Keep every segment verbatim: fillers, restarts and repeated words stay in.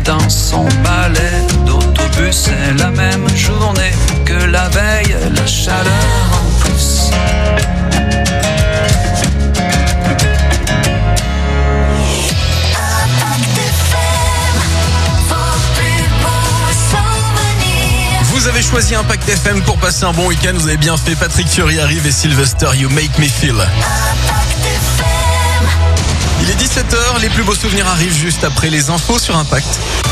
dans son balai d'autobus. C'est la même journée que la veille, la chaleur en plus. Vous avez choisi Impact F M pour passer un bon week-end, vous avez bien fait. Patrick Fiori arrive et Sylvester, You Make Me Feel. Il est dix-sept heures, les plus beaux souvenirs arrivent juste après les infos sur Impact.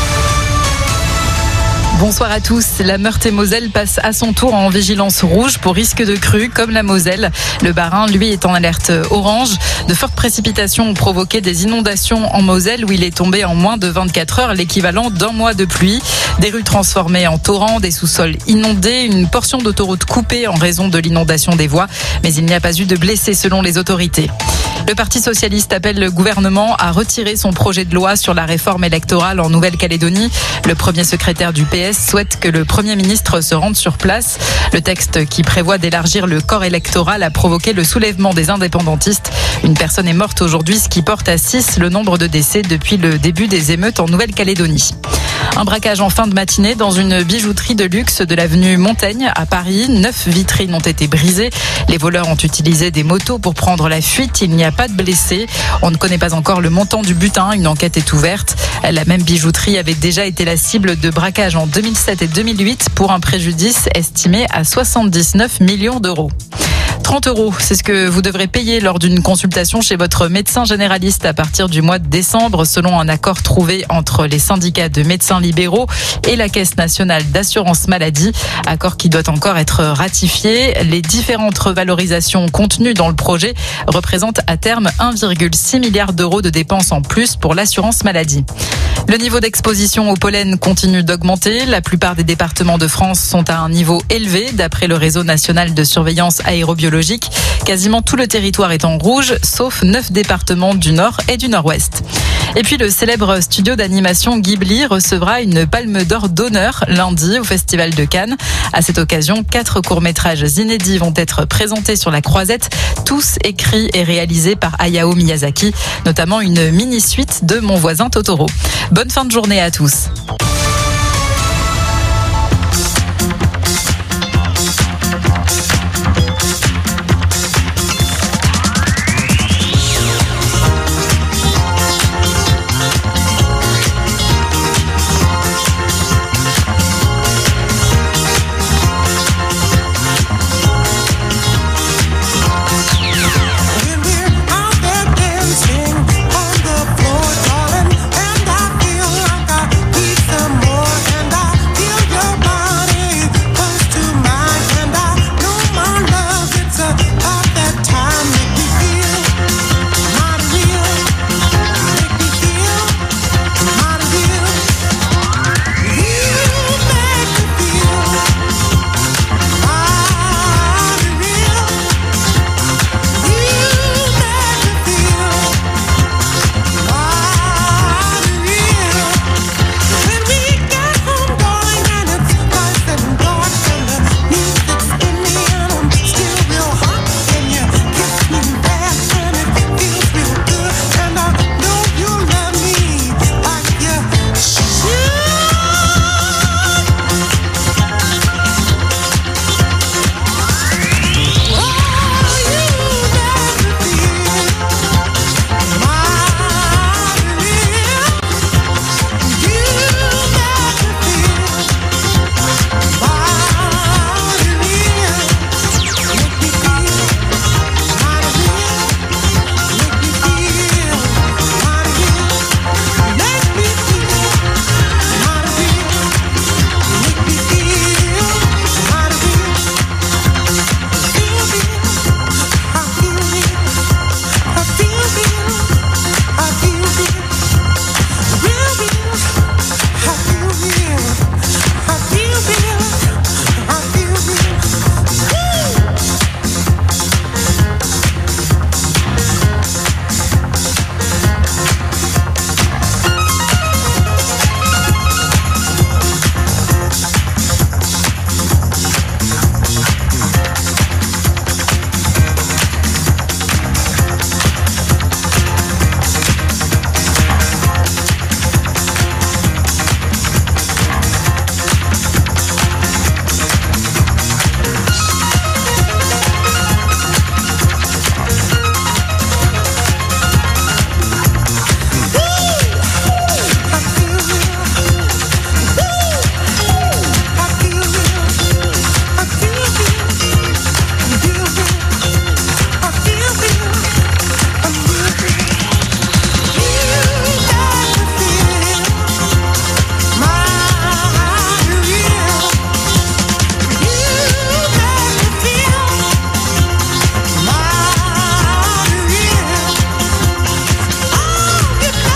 Bonsoir à tous. La Meurthe-et-Moselle passe à son tour en vigilance rouge pour risque de crue, comme la Moselle. Le Bas-Rhin, lui, est en alerte orange. De fortes précipitations ont provoqué des inondations en Moselle, où il est tombé en moins de vingt-quatre heures l'équivalent d'un mois de pluie. Des rues transformées en torrents, des sous-sols inondés, une portion d'autoroute coupée en raison de l'inondation des voies. Mais il n'y a pas eu de blessés selon les autorités. Le Parti socialiste appelle le gouvernement à retirer son projet de loi sur la réforme électorale en Nouvelle-Calédonie. Le premier secrétaire du P S souhaite que le Premier ministre se rende sur place. Le texte qui prévoit d'élargir le corps électoral a provoqué le soulèvement des indépendantistes. Une personne est morte aujourd'hui, ce qui porte à six le nombre de décès depuis le début des émeutes en Nouvelle-Calédonie. Un braquage en fin de matinée dans une bijouterie de luxe de l'avenue Montaigne à Paris. Neuf vitrines ont été brisées. Les voleurs ont utilisé des motos pour prendre la fuite. Il n'y a pas de blessés. On ne connaît pas encore le montant du butin. Une enquête est ouverte. La même bijouterie avait déjà été la cible de braquage en deux mille sept et deux mille huit pour un préjudice estimé à soixante-dix-neuf millions d'euros. trente euros, c'est ce que vous devrez payer lors d'une consultation chez votre médecin généraliste à partir du mois de décembre, selon un accord trouvé entre les syndicats de médecins libéraux et la Caisse nationale d'assurance maladie. Accord qui doit encore être ratifié. Les différentes revalorisations contenues dans le projet représentent à terme un virgule six milliard d'euros de dépenses en plus pour l'assurance maladie. Le niveau d'exposition au pollen continue d'augmenter. La plupart des départements de France sont à un niveau élevé, d'après le réseau national de surveillance aérobiologique. Quasiment tout le territoire est en rouge, sauf neuf départements du Nord et du Nord-Ouest. Et puis le célèbre studio d'animation Ghibli recevra une palme d'or d'honneur lundi au Festival de Cannes. À cette occasion, quatre courts-métrages inédits vont être présentés sur la croisette, tous écrits et réalisés par Hayao Miyazaki, notamment une mini-suite de Mon voisin Totoro. Bonne fin de journée à tous.